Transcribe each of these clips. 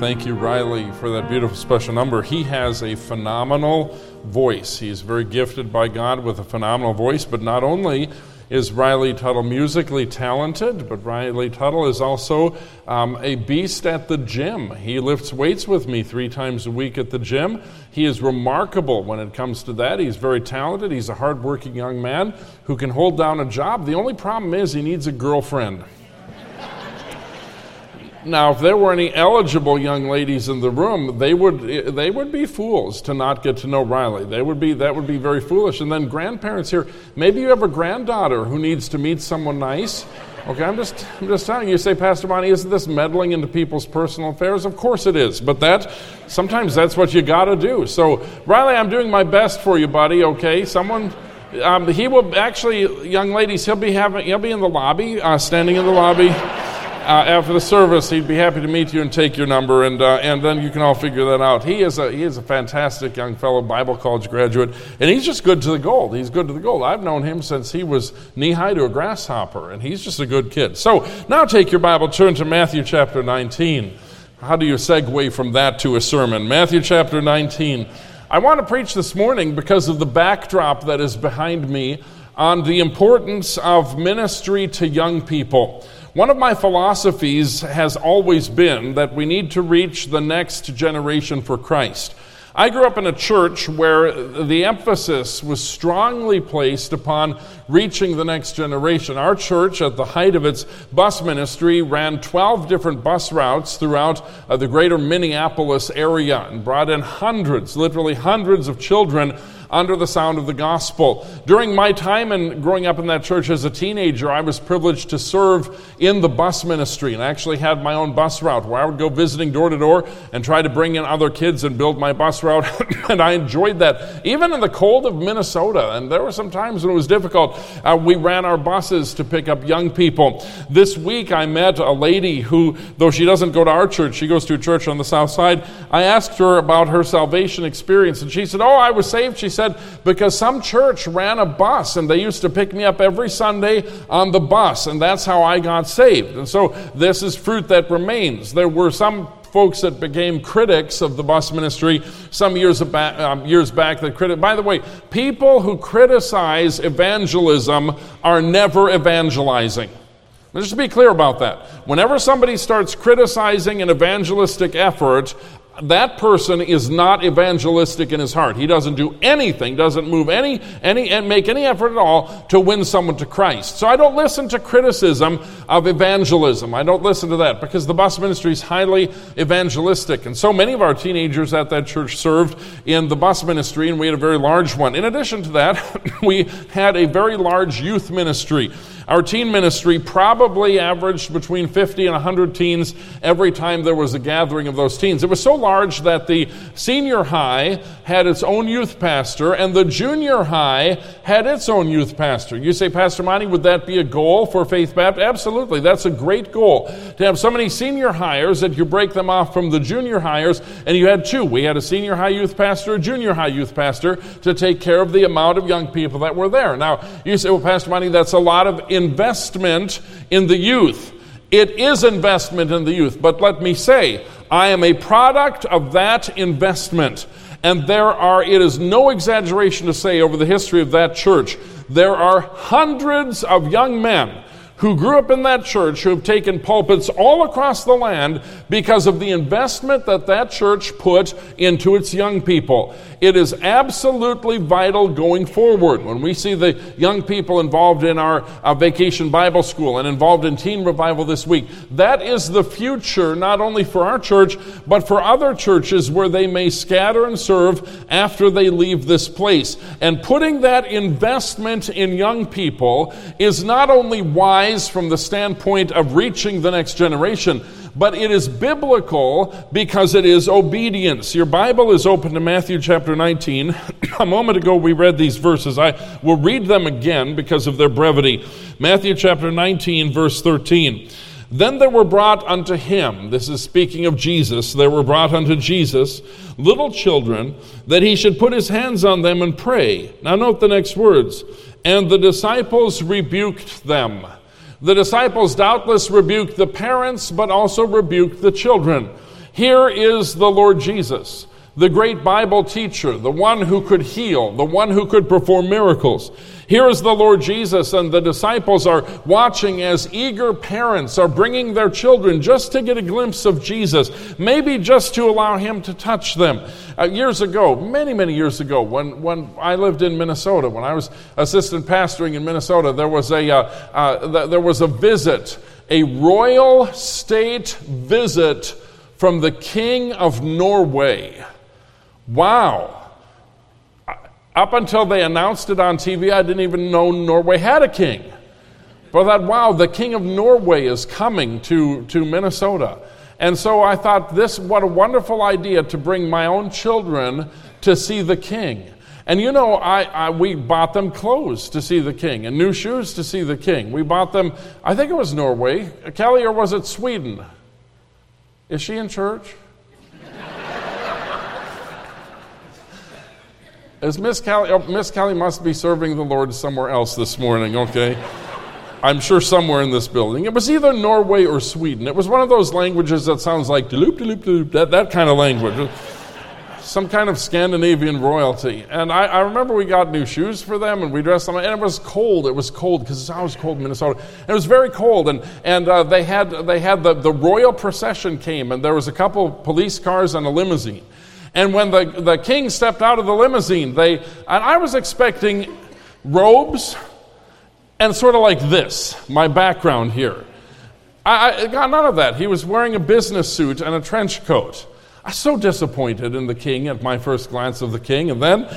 Thank you, Riley, for that beautiful special number. He has a phenomenal voice. He's very gifted by God with a phenomenal voice, but not only is Riley Tuttle musically talented, but Riley Tuttle is also a beast at the gym. He lifts weights with me 3 times a week at the gym. He is remarkable when it comes to that. He's very talented. He's a hardworking young man who can hold down a job. The only problem is he needs a girlfriend. Now, if there were any eligible young ladies in the room, they would be fools to not get to know Riley. That would be very foolish. And then grandparents here, maybe you have a granddaughter who needs to meet someone nice. Okay, I'm just telling you. You say, Pastor Bonnie, isn't this meddling into people's personal affairs? Of course it is, but sometimes that's what you got to do. So, Riley, I'm doing my best for you, buddy. Okay, someone. He will actually, young ladies. He'll be in the lobby, standing in the lobby. After the service, he'd be happy to meet you and take your number, and then you can all figure that out. He is a fantastic young fellow, Bible college graduate, and he's just good to the gold. He's good to the gold. I've known him since he was knee-high to a grasshopper, and he's just a good kid. So now take your Bible, turn to Matthew chapter 19. How do you segue from that to a sermon? Matthew chapter 19. I want to preach this morning because of the backdrop that is behind me on the importance of ministry to young people. One of my philosophies has always been that we need to reach the next generation for Christ. I grew up in a church where the emphasis was strongly placed upon reaching the next generation. Our church, at the height of its bus ministry, ran 12 different bus routes throughout the greater Minneapolis area and brought in literally hundreds of children under the sound of the gospel. During my time and growing up in that church as a teenager, I was privileged to serve in the bus ministry and actually had my own bus route where I would go visiting door to door and try to bring in other kids and build my bus route. And I enjoyed that. Even in the cold of Minnesota, and there were some times when it was difficult, we ran our buses to pick up young people. This week I met a lady who, though she doesn't go to our church, she goes to a church on the south side. I asked her about her salvation experience, and she said, I was saved, she said, because some church ran a bus and they used to pick me up every Sunday on the bus, and that's how I got saved. And so this is fruit that remains. There were some folks that became critics of the bus ministry some years back. By the way, people who criticize evangelism are never evangelizing. Just to be clear about that. Whenever somebody starts criticizing an evangelistic effort, that person is not evangelistic in his heart. He doesn't do anything, doesn't move and make any effort at all to win someone to Christ. So I don't listen to criticism of evangelism. I don't listen to that because the bus ministry is highly evangelistic. And so many of our teenagers at that church served in the bus ministry, and we had a very large one. In addition to that, we had a very large youth ministry. Our teen ministry probably averaged between 50 and 100 teens every time there was a gathering of those teens. It was so large that the senior high had its own youth pastor and the junior high had its own youth pastor. You say, Pastor Monty, would that be a goal for Faith Baptist? Absolutely. That's a great goal. To have so many senior hires that you break them off from the junior hires, and you had 2. We had a senior high youth pastor, a junior high youth pastor to take care of the amount of young people that were there. Now, you say, well, Pastor Monty, that's a lot of investment in the youth. It is investment in the youth, but let me say, I am a product of that investment. And it is no exaggeration to say over the history of that church, there are hundreds of young men who grew up in that church who have taken pulpits all across the land because of the investment that church put into its young people. It is absolutely vital going forward. When we see the young people involved in our Vacation Bible School and involved in Teen Revival this week, that is the future not only for our church, but for other churches where they may scatter and serve after they leave this place. And putting that investment in young people is not only wise from the standpoint of reaching the next generation, but it is biblical because it is obedience. Your Bible is open to Matthew chapter 19. A moment ago we read these verses. I will read them again because of their brevity. Matthew chapter 19, verse 13. Then there were brought unto him, this is speaking of Jesus, there were brought unto Jesus little children, that he should put his hands on them and pray. Now note the next words. And the disciples rebuked them. The disciples doubtless rebuked the parents, but also rebuked the children. Here is the Lord Jesus, the great Bible teacher, the one who could heal, the one who could perform miracles. Here is the Lord Jesus, and the disciples are watching as eager parents are bringing their children just to get a glimpse of Jesus, maybe just to allow him to touch them. Years ago, many years ago, when I lived in Minnesota, when I was assistant pastoring in Minnesota, there was a visit, a royal state visit from the King of Norway. Wow. Up until they announced it on TV, I didn't even know Norway had a king. But I thought, wow, the King of Norway is coming to Minnesota. And so I thought, what a wonderful idea to bring my own children to see the king. And you know, we bought them clothes to see the king and new shoes to see the king. We bought them, I think it was Norway. Kelly, or was it Sweden? Is she in church? Is Miss Kelly? Oh, Miss Kelly must be serving the Lord somewhere else this morning, okay? I'm sure somewhere in this building. It was either Norway or Sweden. It was one of those languages that sounds like deloop, deloop, deloop, that kind of language. Some kind of Scandinavian royalty. And I remember we got new shoes for them, and we dressed them, and it was cold. It was cold, because it's always cold in Minnesota. And it was very cold, and they had the royal procession came, and there was a couple police cars and a limousine. And when the king stepped out of the limousine, and I was expecting robes and sort of like this, my background here. I got none of that. He was wearing a business suit and a trench coat. I was so disappointed in the king at my first glance of the king. And then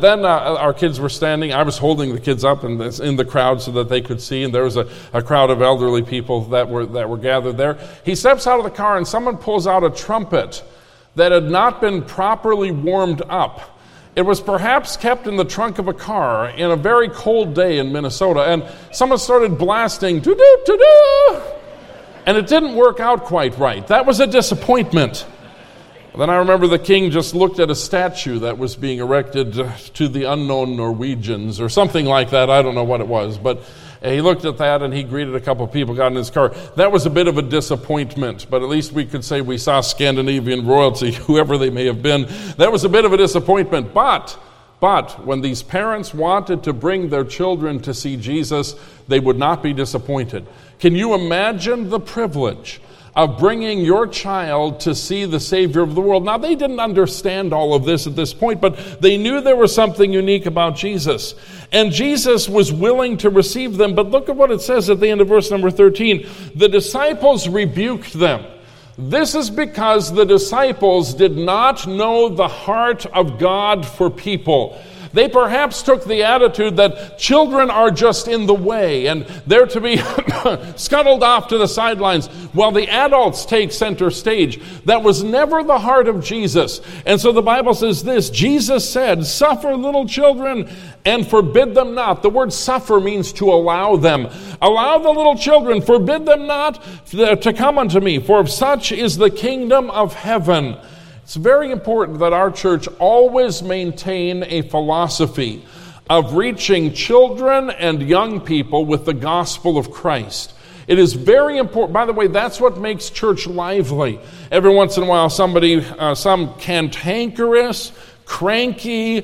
our kids were standing. I was holding the kids up in the crowd so that they could see. And there was a crowd of elderly people that were gathered there. He steps out of the car, and someone pulls out a trumpet that had not been properly warmed up. It was perhaps kept in the trunk of a car in a very cold day in Minnesota, and someone started blasting, doo-doo, doo-doo, and it didn't work out quite right. That was a disappointment. Then I remember the king just looked at a statue that was being erected to the unknown Norwegians, or something like that. I don't know what it was, but he looked at that and he greeted a couple of people, got in his car. That was a bit of a disappointment, but at least we could say we saw Scandinavian royalty, whoever they may have been. That was a bit of a disappointment, but when these parents wanted to bring their children to see Jesus, they would not be disappointed. Can you imagine the privilege of bringing your child to see the Savior of the world? Now, they didn't understand all of this at this point, but they knew there was something unique about Jesus. And Jesus was willing to receive them. But look at what it says at the end of verse number 13. The disciples rebuked them. This is because the disciples did not know the heart of God for people. They perhaps took the attitude that children are just in the way and they're to be scuttled off to the sidelines while the adults take center stage. That was never the heart of Jesus. And so the Bible says this, Jesus said, "Suffer little children and forbid them not." The word suffer means to allow them. Allow the little children, forbid them not to come unto me, for of such is the kingdom of heaven. It's very important that our church always maintain a philosophy of reaching children and young people with the gospel of Christ. It is very important. By the way, that's what makes church lively. Every once in a while, some cantankerous, cranky,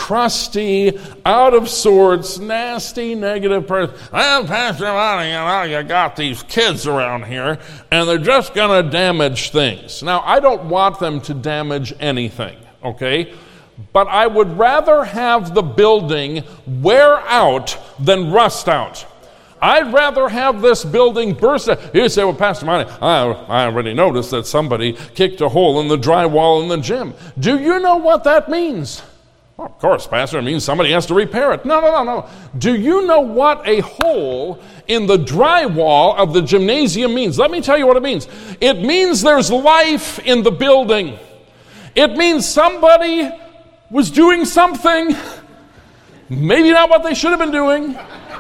crusty, out of sorts, nasty, negative person. "Well, Pastor Monty, you got these kids around here, and they're just going to damage things." Now, I don't want them to damage anything, okay? But I would rather have the building wear out than rust out. I'd rather have this building burst out. You say, "Well, Pastor Monty, I already noticed that somebody kicked a hole in the drywall in the gym." Do you know what that means? Well, of course, Pastor, it means somebody has to repair it. No. Do you know what a hole in the drywall of the gymnasium means? Let me tell you what it means. It means there's life in the building. It means somebody was doing something, maybe not what they should have been doing,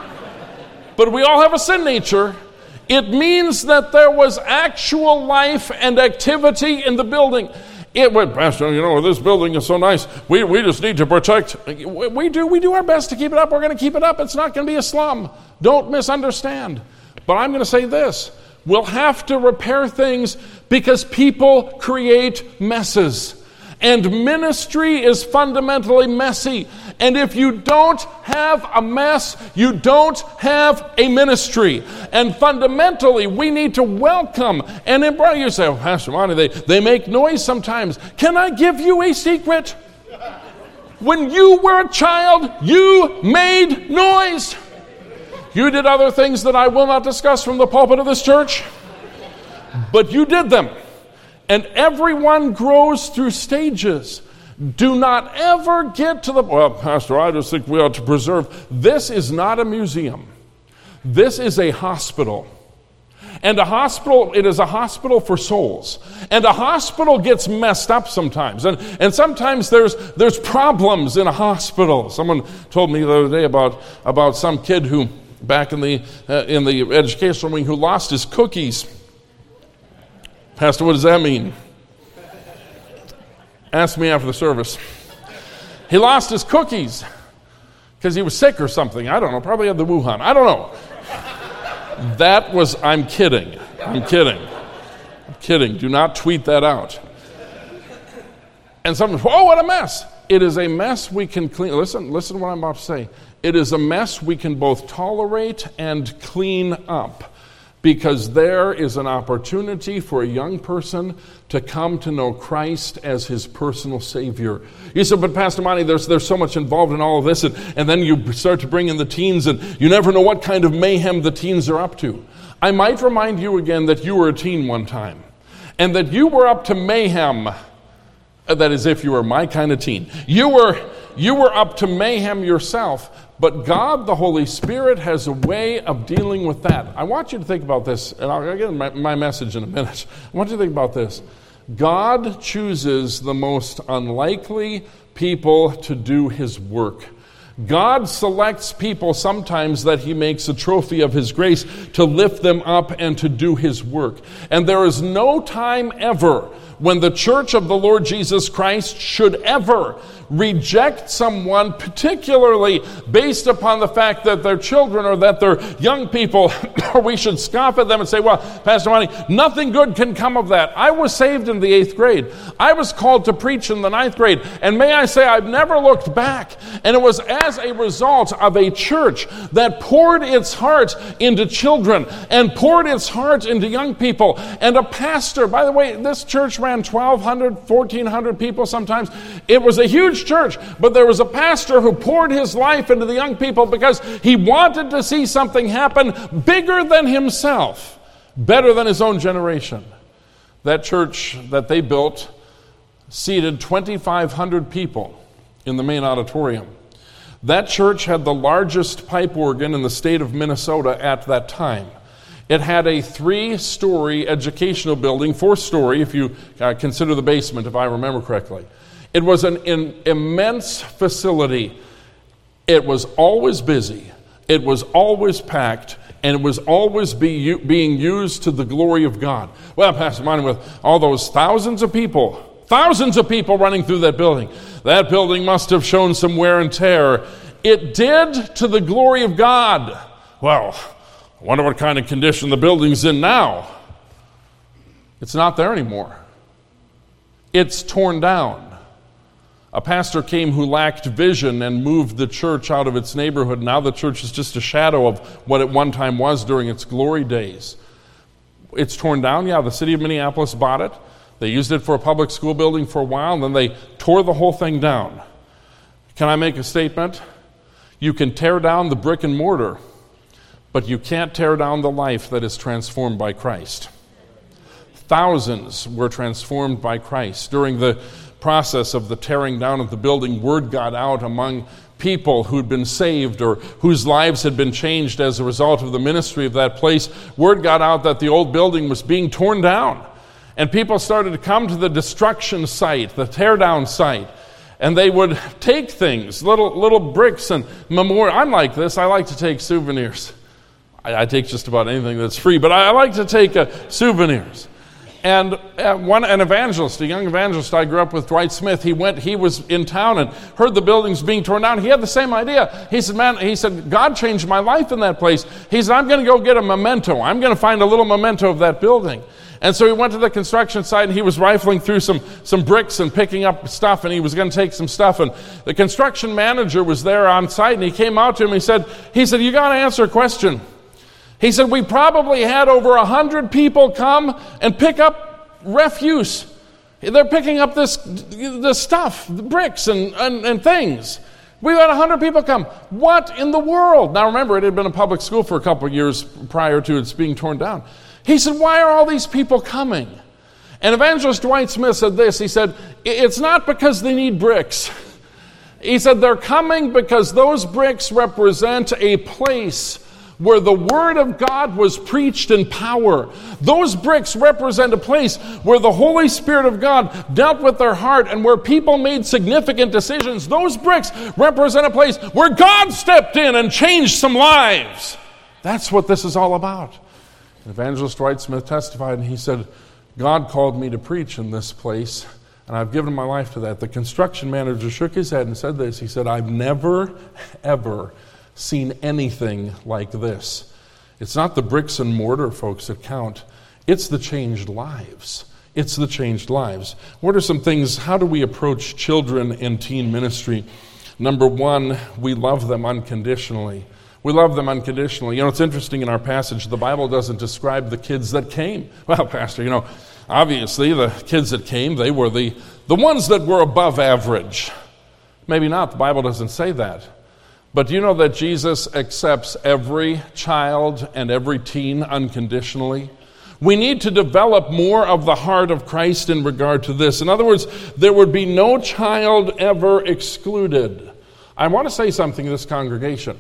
but we all have a sin nature. It means that there was actual life and activity in the building. Pastor, this building is so nice. We just need to protect. We do our best to keep it up. We're going to keep it up. It's not going to be a slum. Don't misunderstand. But I'm going to say this. We'll have to repair things because people create messes. And ministry is fundamentally messy. And if you don't have a mess, you don't have a ministry. And fundamentally, we need to welcome and embrace. You say, Pastor Monty, they make noise sometimes. Can I give you a secret? When you were a child, you made noise. You did other things that I will not discuss from the pulpit of this church, but you did them. And everyone grows through stages. Do not ever get to well, Pastor, I just think we ought to preserve. This is not a museum. This is a hospital. And a hospital, it is a hospital for souls. And a hospital gets messed up sometimes. And sometimes there's problems in a hospital. Someone told me the other day about some kid who, back in the educational wing, who lost his cookies. Pastor, what does that mean? Ask me after the service. He lost his cookies because he was sick or something. I don't know. Probably had the Wuhan. I don't know. I'm kidding. I'm kidding. Do not tweet that out. And someone, what a mess. It is a mess we can clean. Listen to what I'm about to say. It is a mess we can both tolerate and clean up. Because there is an opportunity for a young person to come to know Christ as his personal Savior. You said, but Pastor Monty, there's so much involved in all of this, and then you start to bring in the teens, and you never know what kind of mayhem the teens are up to. I might remind you again that you were a teen one time, and that you were up to mayhem. That is, if you were my kind of teen. You were up to mayhem yourself. But God, the Holy Spirit, has a way of dealing with that. I want you to think about this, and I'll get my message in a minute. I want you to think about this. God chooses the most unlikely people to do his work. God selects people sometimes that he makes a trophy of his grace to lift them up and to do his work. And there is no time ever when the church of the Lord Jesus Christ should ever reject someone, particularly based upon the fact that they're children or that they're young people, or we should scoff at them and say, well, Pastor Monty, nothing good can come of that. I was saved in the 8th grade. I was called to preach in the 9th grade. And may I say, I've never looked back. And it was as a result of a church that poured its heart into children and poured its heart into young people. And a pastor, by the way, this church ran 1,200, 1,400 people sometimes. It was a huge church, but there was a pastor who poured his life into the young people because he wanted to see something happen bigger than himself, better than his own generation. That church that they built seated 2,500 people in the main auditorium. That church had the largest pipe organ in the state of Minnesota at that time. It had a 3-story educational building, 4-story if you consider the basement, if I remember correctly. It was an immense facility. It was always busy. It was always packed. And it was always being used to the glory of God. Well, Pastor Monty, with all those thousands of people running through that building must have shown some wear and tear. It did to the glory of God. Well, I wonder what kind of condition the building's in now. It's not there anymore. It's torn down. A pastor came who lacked vision and moved the church out of its neighborhood. Now the church is just a shadow of what it one time was during its glory days. It's torn down. Yeah, the city of Minneapolis bought it. They used it for a public school building for a while, and then they tore the whole thing down. Can I make a statement? You can tear down the brick and mortar, but you can't tear down the life that is transformed by Christ. Thousands were transformed by Christ. During the process of the tearing down of the building, word got out among people who'd been saved or whose lives had been changed as a result of the ministry of that place. Word got out that the old building was being torn down. And people started to come to the destruction site, the tear down site. And they would take things, little bricks and memorial. I'm like this. I like to take souvenirs. I take just about anything that's free, but I like to take souvenirs. And an evangelist, a young evangelist I grew up with, Dwight Smith, he was in town and heard the buildings being torn down. He had the same idea. He said, God changed my life in that place. He said, I'm going to go get a memento. I'm going to find a little memento of that building. And so he went to the construction site, and he was rifling through some bricks and picking up stuff, and he was going to take some stuff. And the construction manager was there on site, and he came out to him. He said, you got to answer a question. He said, we probably had over 100 people come and pick up refuse. They're picking up this stuff, the bricks and things. We had 100 people come. What in the world? Now remember, it had been a public school for a couple of years prior to its being torn down. He said, why are all these people coming? And evangelist Dwight Smith said this. He said, it's not because they need bricks. He said, they're coming because those bricks represent a place where the Word of God was preached in power. Those bricks represent a place where the Holy Spirit of God dealt with their heart and where people made significant decisions. Those bricks represent a place where God stepped in and changed some lives. That's what this is all about. Evangelist Dwight Smith testified, and he said, God called me to preach in this place, and I've given my life to that. The construction manager shook his head and said this. He said, I've never, ever seen anything like this. It's not the bricks and mortar, folks, that count. It's the changed lives. It's the changed lives. What are some things? How do we approach children in teen ministry? Number one, we love them unconditionally. We love them unconditionally. It's interesting in our passage, the Bible doesn't describe the kids that came. Well, Pastor, obviously the kids that came, they were the ones that were above average. Maybe not. The Bible doesn't say that. But do you know that Jesus accepts every child and every teen unconditionally? We need to develop more of the heart of Christ in regard to this. In other words, there would be no child ever excluded. I want to say something to this congregation.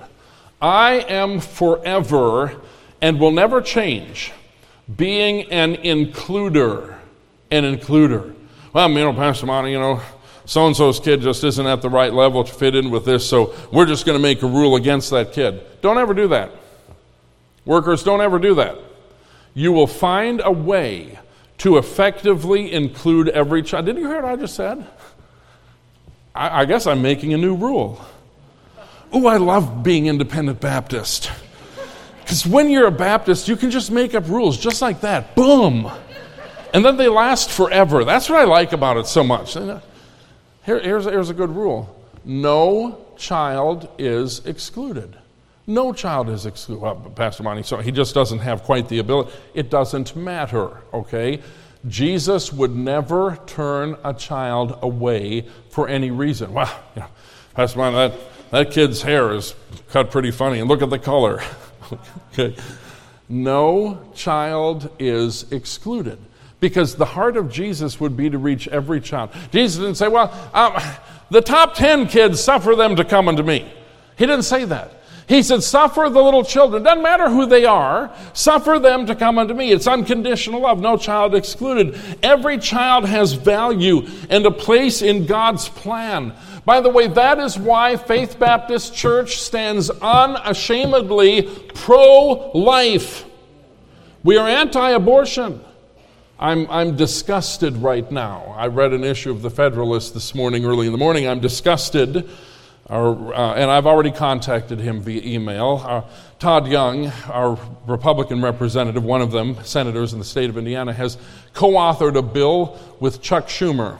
I am forever and will never change being an includer. Well, Pastor Monty, so-and-so's kid just isn't at the right level to fit in with this, so we're just going to make a rule against that kid. Don't ever do that. Workers, don't ever do that. You will find a way to effectively include every child. Did you hear what I just said? I guess I'm making a new rule. Oh, I love being independent Baptist. Because when you're a Baptist, you can just make up rules just like that. Boom! And then they last forever. That's what I like about it so much. Here's a good rule. No child is excluded. No child is excluded. Well, Pastor Monty, so he just doesn't have quite the ability. It doesn't matter, okay? Jesus would never turn a child away for any reason. Wow, Pastor Monty, that kid's hair is cut pretty funny, and look at the color. Okay. No child is excluded. Because the heart of Jesus would be to reach every child. Jesus didn't say, the top 10 kids, suffer them to come unto me. He didn't say that. He said, suffer the little children. Doesn't matter who they are. Suffer them to come unto me. It's unconditional love. No child excluded. Every child has value and a place in God's plan. By the way, that is why Faith Baptist Church stands unashamedly pro-life. We are anti-abortion. I'm disgusted right now. I read an issue of the Federalist this morning, early in the morning. I'm disgusted, and I've already contacted him via email. Todd Young, our Republican representative, one of them, senators in the state of Indiana, has co-authored a bill with Chuck Schumer.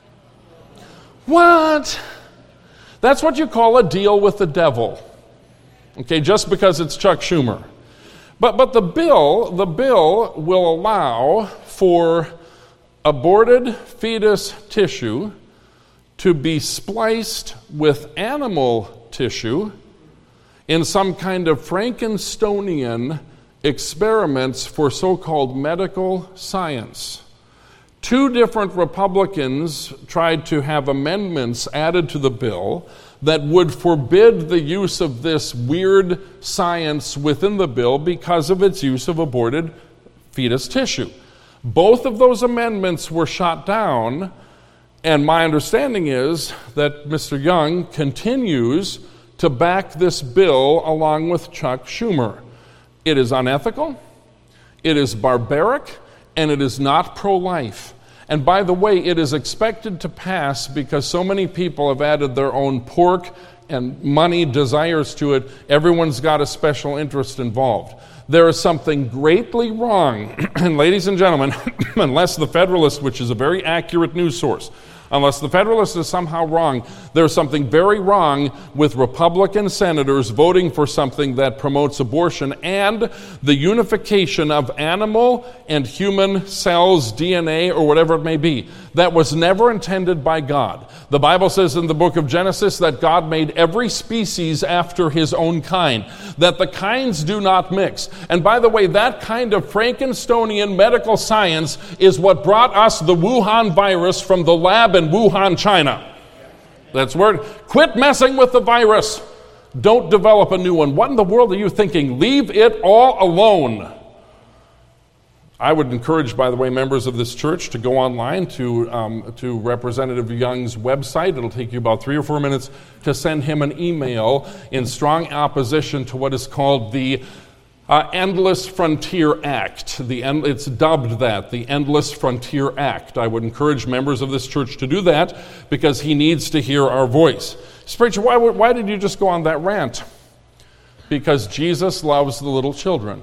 What? That's what you call a deal with the devil. Okay, just because it's Chuck Schumer. But the bill will allow for aborted fetus tissue to be spliced with animal tissue in some kind of Frankensteinian experiments for so-called medical science. 2 different Republicans tried to have amendments added to the bill that would forbid the use of this weird science within the bill because of its use of aborted fetus tissue. Both of those amendments were shot down, and my understanding is that Mr. Young continues to back this bill along with Chuck Schumer. It is unethical, it is barbaric, and it is not pro-life. And by the way, it is expected to pass because so many people have added their own pork and money desires to it. Everyone's got a special interest involved. There is something greatly wrong, and ladies and gentlemen, unless the Federalist, which is a very accurate news source, unless the Federalist is somehow wrong, there's something very wrong with Republican senators voting for something that promotes abortion and the unification of animal and human cells, DNA, or whatever it may be. That was never intended by God. The Bible says in the book of Genesis that God made every species after his own kind, that the kinds do not mix. And by the way, that kind of Frankensteinian medical science is what brought us the Wuhan virus from the lab in Wuhan, China. That's word. Quit messing with the virus. Don't develop a new one. What in the world are you thinking? Leave it all alone. I would encourage, by the way, members of this church to go online to Representative Young's website. It'll take you about 3 or 4 minutes to send him an email in strong opposition to what is called the Endless Frontier Act. It's dubbed that, the Endless Frontier Act. I would encourage members of this church to do that because he needs to hear our voice. Preacher, why did you just go on that rant? Because Jesus loves the little children.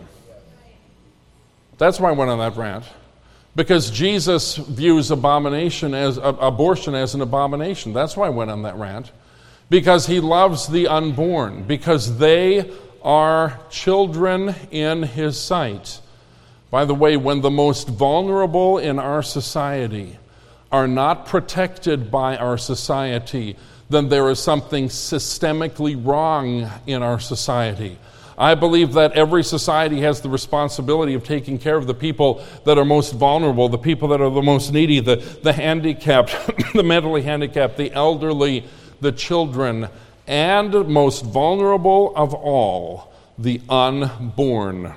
That's why I went on that rant. Because Jesus views abortion as an abomination. That's why I went on that rant. Because he loves the unborn. Because they are children in his sight. By the way, when the most vulnerable in our society are not protected by our society, then there is something systemically wrong in our society. I believe that every society has the responsibility of taking care of the people that are most vulnerable, the people that are the most needy, the handicapped, the mentally handicapped, the elderly, the children, and most vulnerable of all, the unborn.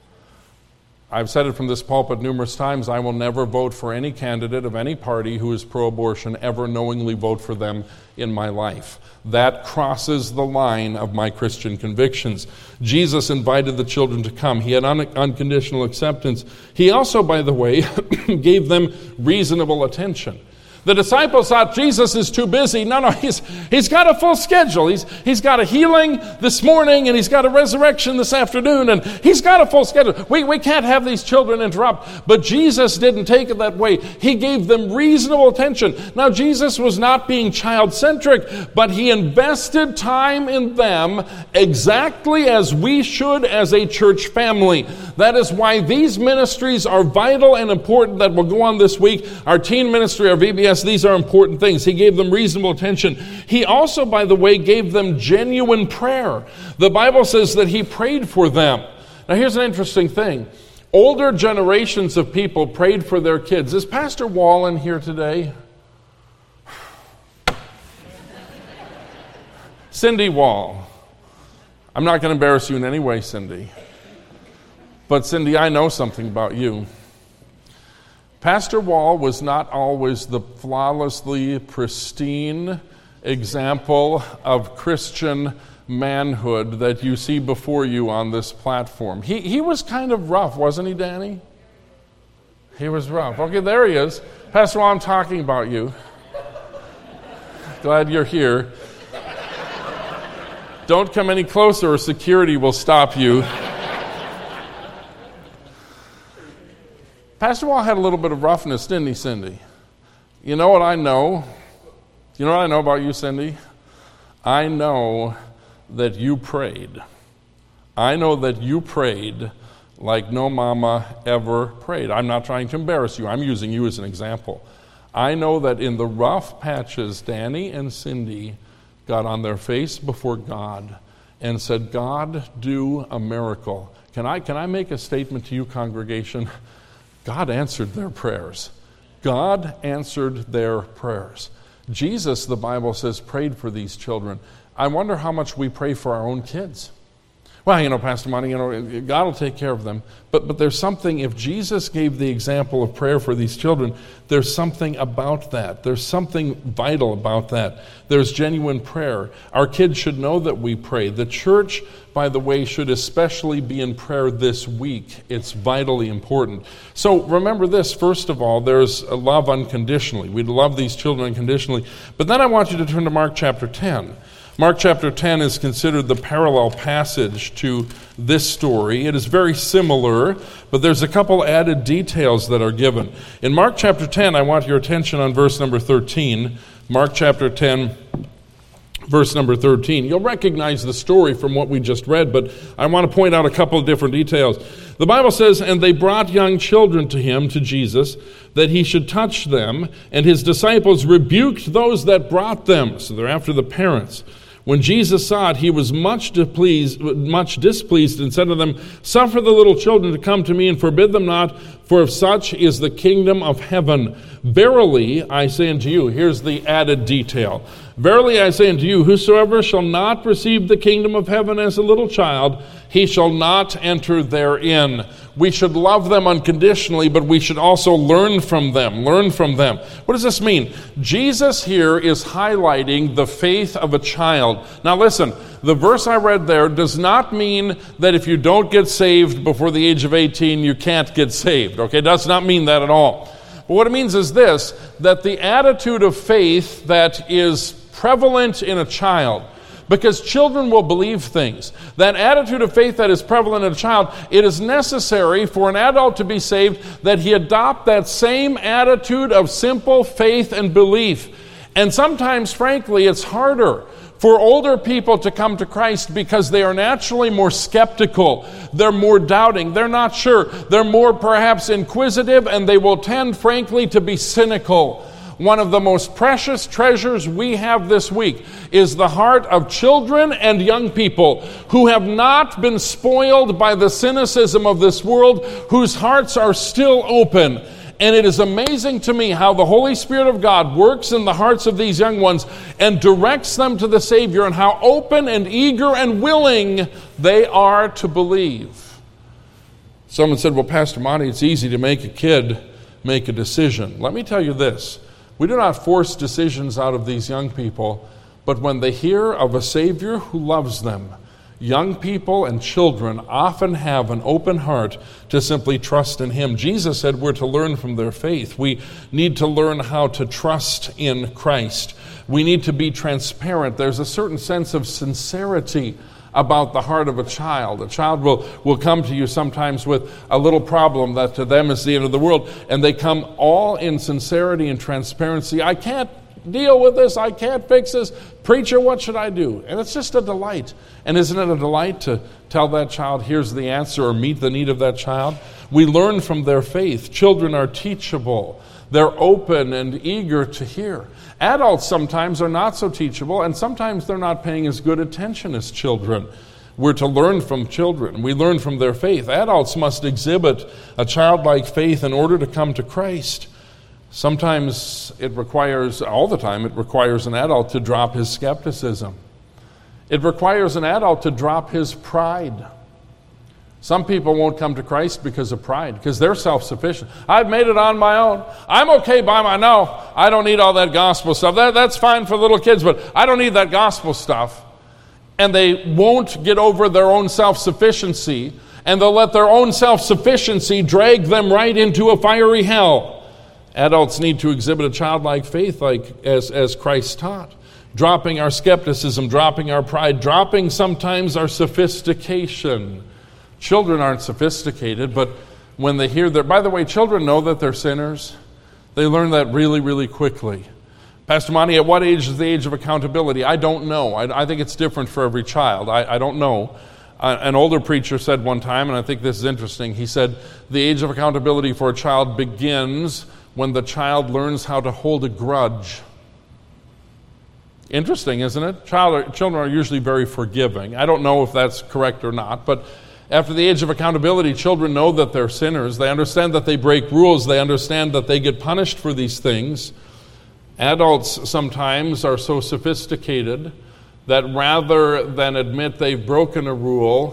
I've said it from this pulpit numerous times, I will never vote for any candidate of any party who is pro-abortion, ever knowingly vote for them in my life. That crosses the line of my Christian convictions. Jesus invited the children to come. He had unconditional acceptance. He also, by the way, gave them reasonable attention. The disciples thought Jesus is too busy. No, he's got a full schedule. He's got a healing this morning, and he's got a resurrection this afternoon, and he's got a full schedule. We can't have these children interrupt. But Jesus didn't take it that way. He gave them reasonable attention. Now, Jesus was not being child-centric, but he invested time in them exactly as we should as a church family. That is why these ministries are vital and important that will go on this week. Our teen ministry, our VBS, these are important things. He gave them reasonable attention. He also, by the way, gave them genuine prayer. The Bible says that he prayed for them. Now, here's an interesting thing. Older generations of people prayed for their kids. Is Pastor Wall in here today? Cindy Wall. I'm not going to embarrass you in any way, Cindy. But Cindy, I know something about you. Pastor Wall was not always the flawlessly pristine example of Christian manhood that you see before you on this platform. He was kind of rough, wasn't he, Danny? He was rough. Okay, there he is. Pastor Wall, I'm talking about you. Glad you're here. Don't come any closer or security will stop you. Pastor Wall had a little bit of roughness, didn't he, Cindy? You know what I know? You know what I know about you, Cindy? I know that you prayed. I know that you prayed like no mama ever prayed. I'm not trying to embarrass you. I'm using you as an example. I know that in the rough patches, Danny and Cindy got on their face before God and said, God, do a miracle. Can I make a statement to you, congregation? God answered their prayers. God answered their prayers. Jesus, the Bible says, prayed for these children. I wonder how much we pray for our own kids. Well, Pastor Monty, God will take care of them. But there's something, if Jesus gave the example of prayer for these children, there's something about that. There's something vital about that. There's genuine prayer. Our kids should know that we pray. The church, by the way, should especially be in prayer this week. It's vitally important. So remember this, first of all, there's a love unconditionally. We love these children unconditionally. But then I want you to turn to Mark chapter 10. Mark chapter 10 is considered the parallel passage to this story. It is very similar, but there's a couple added details that are given. In Mark chapter 10, I want your attention on verse number 13. Mark chapter 10, verse number 13. You'll recognize the story from what we just read, but I want to point out a couple of different details. The Bible says, "And they brought young children to him," to Jesus, "that he should touch them, and his disciples rebuked those that brought them." So they're after the parents. "When Jesus saw it, he was much displeased, and said to them, Suffer the little children to come to me, and forbid them not, for of such is the kingdom of heaven. Verily, I say unto you," here's the added detail, "Verily I say unto you, whosoever shall not receive the kingdom of heaven as a little child, he shall not enter therein." We should love them unconditionally, but we should also learn from them. Learn from them. What does this mean? Jesus here is highlighting the faith of a child. Now listen, the verse I read there does not mean that if you don't get saved before the age of 18, you can't get saved. Okay, it does not mean that at all. But what it means is this, that the attitude of faith that is prevalent in a child, because children will believe things. That attitude of faith that is prevalent in a child, it is necessary for an adult to be saved that he adopt that same attitude of simple faith and belief. And sometimes, frankly, it's harder for older people to come to Christ because they are naturally more skeptical. They're more doubting. They're not sure. They're more perhaps inquisitive, and they will tend, frankly, to be cynical. One of the most precious treasures we have this week is the heart of children and young people who have not been spoiled by the cynicism of this world, whose hearts are still open. And it is amazing to me how the Holy Spirit of God works in the hearts of these young ones and directs them to the Savior, and how open and eager and willing they are to believe. Someone said, "Well, Pastor Monty, it's easy to make a kid make a decision." Let me tell you this. We do not force decisions out of these young people, but when they hear of a Savior who loves them, young people and children often have an open heart to simply trust in Him. Jesus said we're to learn from their faith. We need to learn how to trust in Christ. We need to be transparent. There's a certain sense of sincerity about the heart of a child. A child will come to you sometimes with a little problem that to them is the end of the world, and they come all in sincerity and transparency. "I can't deal with this. I can't fix this. Preacher, what should I do?" And it's just a delight. And isn't it a delight to tell that child, here's the answer, or meet the need of that child? We learn from their faith. Children are teachable. They're open and eager to hear. Adults sometimes are not so teachable, and sometimes they're not paying as good attention as children. We're to learn from children. We learn from their faith. Adults must exhibit a childlike faith in order to come to Christ. Sometimes it requires, all the time, it requires an adult to drop his skepticism. It requires an adult to drop his pride. Some people won't come to Christ because of pride, because they're self-sufficient. I've made it on my own. I'm okay by my, no, I don't need all that gospel stuff. That's fine for little kids, but I don't need that gospel stuff. And they won't get over their own self-sufficiency, and they'll let their own self-sufficiency drag them right into a fiery hell. Adults need to exhibit a childlike faith as Christ taught. Dropping our skepticism, dropping our pride, dropping sometimes our sophistication. Children aren't sophisticated, but when they hear that, by the way, children know that they're sinners. They learn that really, really quickly. Pastor Monty, at what age is the age of accountability? I don't know. I think it's different for every child. I don't know. An older preacher said one time, and I think this is interesting, he said, the age of accountability for a child begins when the child learns how to hold a grudge. Interesting, isn't it? Children are usually very forgiving. I don't know if that's correct or not, but after the age of accountability, children know that they're sinners. They understand that they break rules. They understand that they get punished for these things. Adults sometimes are so sophisticated that rather than admit they've broken a rule,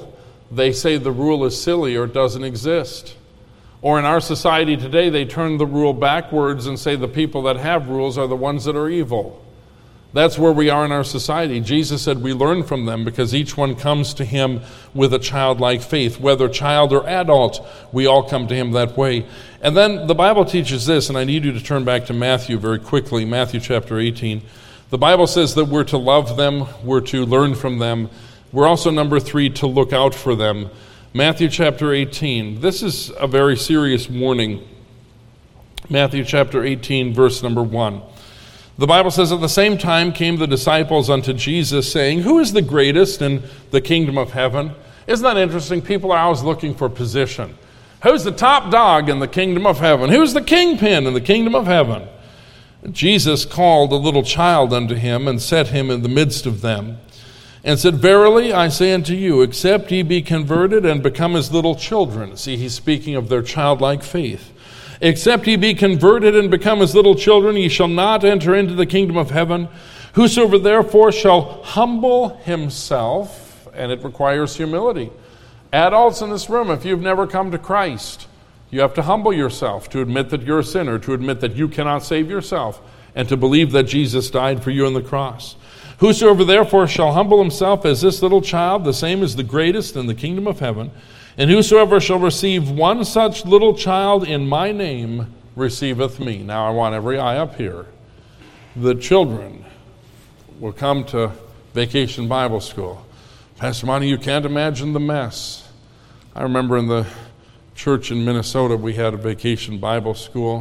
they say the rule is silly or it doesn't exist. Or in our society today, they turn the rule backwards and say the people that have rules are the ones that are evil. That's where we are in our society. Jesus said we learn from them because each one comes to him with a childlike faith. Whether child or adult, we all come to him that way. And then the Bible teaches this, and I need you to turn back to Matthew very quickly, Matthew chapter 18. The Bible says that we're to love them, we're to learn from them. We're also, number 3, to look out for them. Matthew chapter 18. This is a very serious warning. Matthew chapter 18, verse number 1. The Bible says, at the same time came the disciples unto Jesus, saying, who is the greatest in the kingdom of heaven? Isn't that interesting? People are always looking for position. Who's the top dog in the kingdom of heaven? Who's the kingpin in the kingdom of heaven? Jesus called a little child unto him and set him in the midst of them, and said, verily I say unto you, except ye be converted and become as little children. See, he's speaking of their childlike faith. Except ye be converted and become as little children, ye shall not enter into the kingdom of heaven. Whosoever therefore shall humble himself, and it requires humility. Adults in this room, if you've never come to Christ, you have to humble yourself to admit that you're a sinner, to admit that you cannot save yourself, and to believe that Jesus died for you on the cross. Whosoever therefore shall humble himself as this little child, the same is the greatest in the kingdom of heaven. And whosoever shall receive one such little child in my name receiveth me. Now I want every eye up here. The children will come to Vacation Bible School. Pastor Monty, you can't imagine the mess. I remember in the church in Minnesota, we had a Vacation Bible School.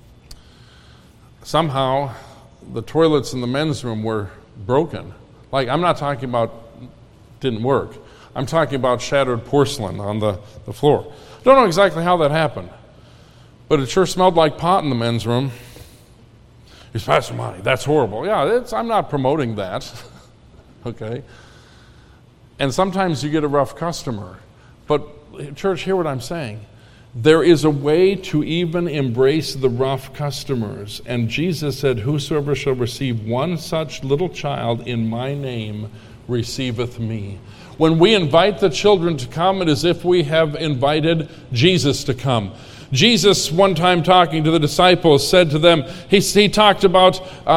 Somehow, the toilets in the men's room were broken. Like, I'm not talking about didn't work. I'm talking about shattered porcelain on the floor. Don't know exactly how that happened, but it sure smelled like pot in the men's room. He's Pastor Monty, that's horrible. Yeah, I'm not promoting that. Okay? And sometimes you get a rough customer. But, church, hear what I'm saying. There is a way to even embrace the rough customers. And Jesus said, whosoever shall receive one such little child in my name receiveth me. When we invite the children to come, it is as if we have invited Jesus to come. Jesus, one time talking to the disciples, said to them, he talked about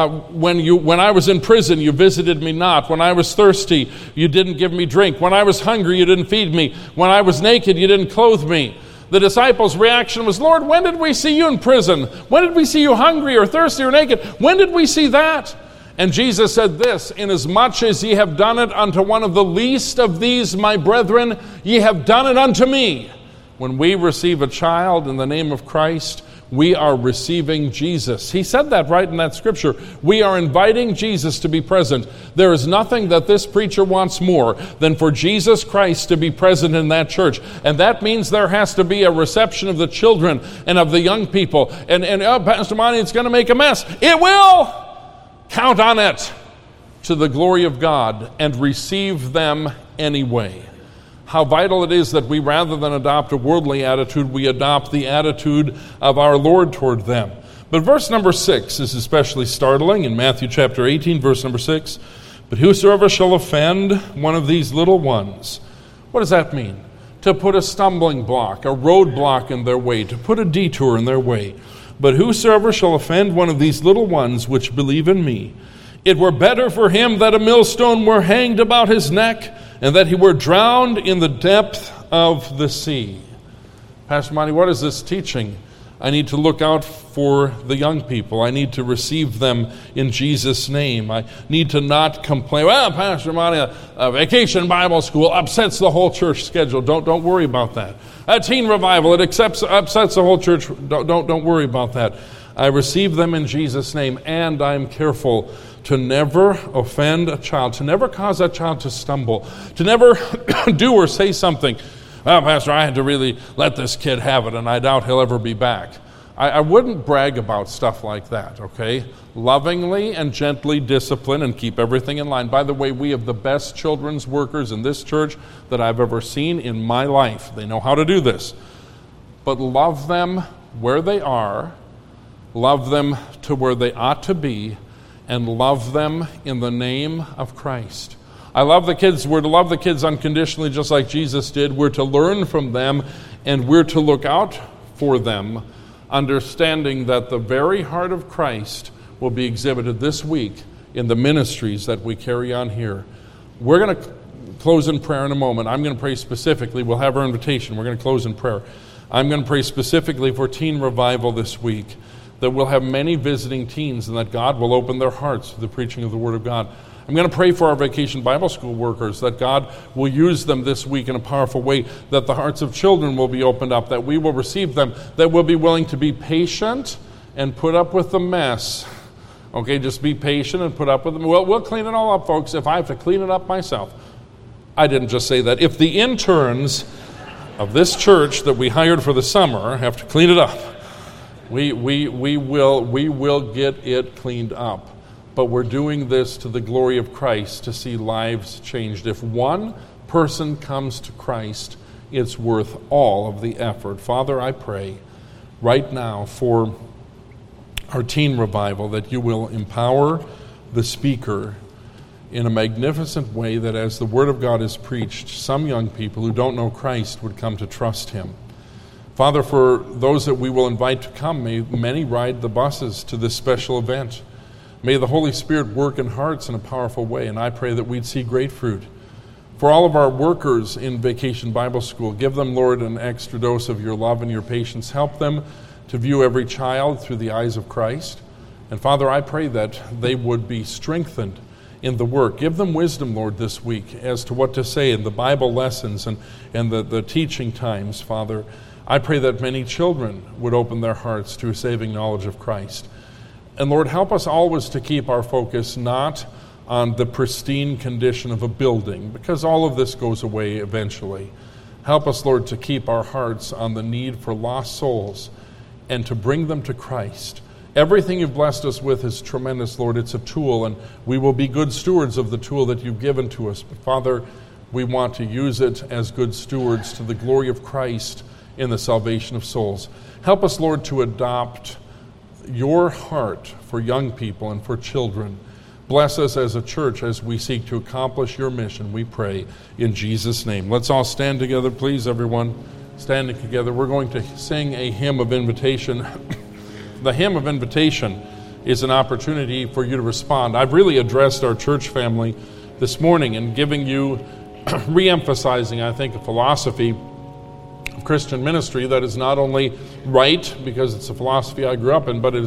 when I was in prison, you visited me not. When I was thirsty, you didn't give me drink. When I was hungry, you didn't feed me. When I was naked, you didn't clothe me. The disciples' reaction was, Lord, when did we see you in prison? When did we see you hungry or thirsty or naked? When did we see that? And Jesus said this, inasmuch as ye have done it unto one of the least of these my brethren, ye have done it unto me. When we receive a child in the name of Christ, we are receiving Jesus. He said that right in that scripture. We are inviting Jesus to be present. There is nothing that this preacher wants more than for Jesus Christ to be present in that church. And that means there has to be a reception of the children and of the young people. And Pastor Monty, it's going to make a mess. It will! Count on it to the glory of God and receive them anyway. How vital it is that we, rather than adopt a worldly attitude, we adopt the attitude of our Lord toward them. But verse number 6 is especially startling in Matthew chapter 18, verse number 6. But whosoever shall offend one of these little ones. What does that mean? To put a stumbling block, a roadblock in their way, to put a detour in their way. But whosoever shall offend one of these little ones which believe in me, it were better for him that a millstone were hanged about his neck, and that he were drowned in the depth of the sea. Pastor Monty, what is this teaching? I need to look out for the young people. I need to receive them in Jesus' name. I need to not complain. Well, Pastor Monty, a Vacation Bible School upsets the whole church schedule. Don't worry about that. A teen revival, it upsets the whole church. Don't worry about that. I receive them in Jesus' name, and I'm careful to never offend a child, to never cause that child to stumble, to never do or say something. Well, Pastor, I had to really let this kid have it, and I doubt he'll ever be back. I wouldn't brag about stuff like that, okay? Lovingly and gently discipline and keep everything in line. By the way, we have the best children's workers in this church that I've ever seen in my life. They know how to do this. But love them where they are, love them to where they ought to be, and love them in the name of Christ. I love the kids. We're to love the kids unconditionally, just like Jesus did. We're to learn from them, and we're to look out for them, understanding that the very heart of Christ will be exhibited this week in the ministries that we carry on here. We're going to close in prayer in a moment. I'm going to pray specifically. We'll have our invitation. We're going to close in prayer. I'm going to pray specifically for teen revival this week, that we'll have many visiting teens and that God will open their hearts to the preaching of the Word of God. I'm going to pray for our Vacation Bible School workers, that God will use them this week in a powerful way, that the hearts of children will be opened up, that we will receive them, that we'll be willing to be patient and put up with the mess. Okay, just be patient and put up with them. We'll clean it all up, folks, if I have to clean it up myself. I didn't just say that. If the interns of this church that we hired for the summer have to clean it up, we will get it cleaned up. But we're doing this to the glory of Christ, to see lives changed. If one person comes to Christ, it's worth all of the effort. Father, I pray right now for our teen revival that you will empower the speaker in a magnificent way, that as the Word of God is preached, some young people who don't know Christ would come to trust Him. Father, for those that we will invite to come, may many ride the buses to this special event. May the Holy Spirit work in hearts in a powerful way, and I pray that we'd see great fruit. For all of our workers in Vacation Bible School, give them, Lord, an extra dose of your love and your patience. Help them to view every child through the eyes of Christ. And Father, I pray that they would be strengthened in the work. Give them wisdom, Lord, this week as to what to say in the Bible lessons and the teaching times, Father. I pray that many children would open their hearts to a saving knowledge of Christ. And Lord, help us always to keep our focus not on the pristine condition of a building, because all of this goes away eventually. Help us, Lord, to keep our hearts on the need for lost souls and to bring them to Christ. Everything you've blessed us with is tremendous, Lord. It's a tool, and we will be good stewards of the tool that you've given to us. But Father, we want to use it as good stewards to the glory of Christ in the salvation of souls. Help us, Lord, to adopt your heart for young people and for children. Bless us as a church as we seek to accomplish your mission, we pray in Jesus' name. Let's all stand together, please, everyone. Standing together, we're going to sing a hymn of invitation. The hymn of invitation is an opportunity for you to respond. I've really addressed our church family this morning in giving you, re-emphasizing, I think, a philosophy of Christian ministry that is not only right because it's a philosophy I grew up in, but it is